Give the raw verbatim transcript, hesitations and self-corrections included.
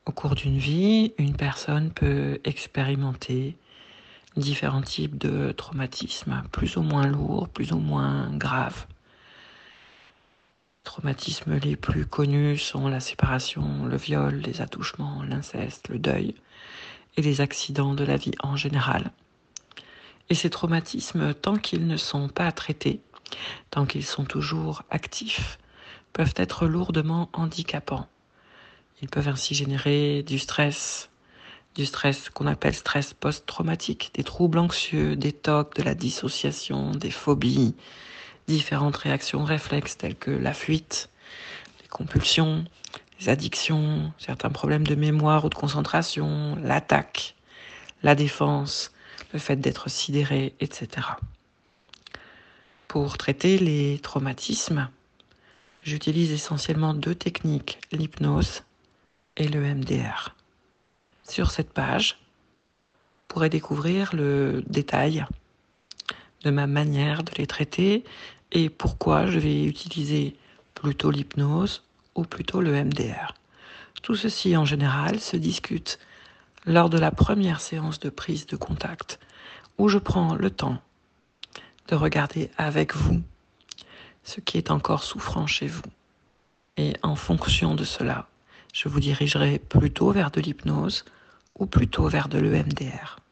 Au cours d'une vie, une personne peut expérimenter différents types de traumatismes, plus ou moins lourds, plus ou moins graves. Les traumatismes les plus connus sont la séparation, le viol, les attouchements, l'inceste, le deuil et les accidents de la vie en général. Et ces traumatismes, tant qu'ils ne sont pas traités, tant qu'ils sont toujours actifs, peuvent être lourdement handicapants. Ils peuvent ainsi générer du stress, du stress qu'on appelle stress post-traumatique, des troubles anxieux, des T O C, de la dissociation, des phobies, différentes réactions réflexes telles que la fuite, les compulsions, les addictions, certains problèmes de mémoire ou de concentration, l'attaque, la défense, le fait d'être sidéré, et cetera. Pour traiter les traumatismes, j'utilise essentiellement deux techniques, l'hypnose et le M D R. Sur cette page, vous pourrez découvrir le détail de ma manière de les traiter et pourquoi je vais utiliser plutôt l'hypnose ou plutôt le M D R. Tout ceci, en général, se discute lors de la première séance de prise de contact, où je prends le temps de regarder avec vous ce qui est encore souffrant chez vous. Et en fonction de cela, je vous dirigerai plutôt vers de l'hypnose ou plutôt vers de l'E M D R.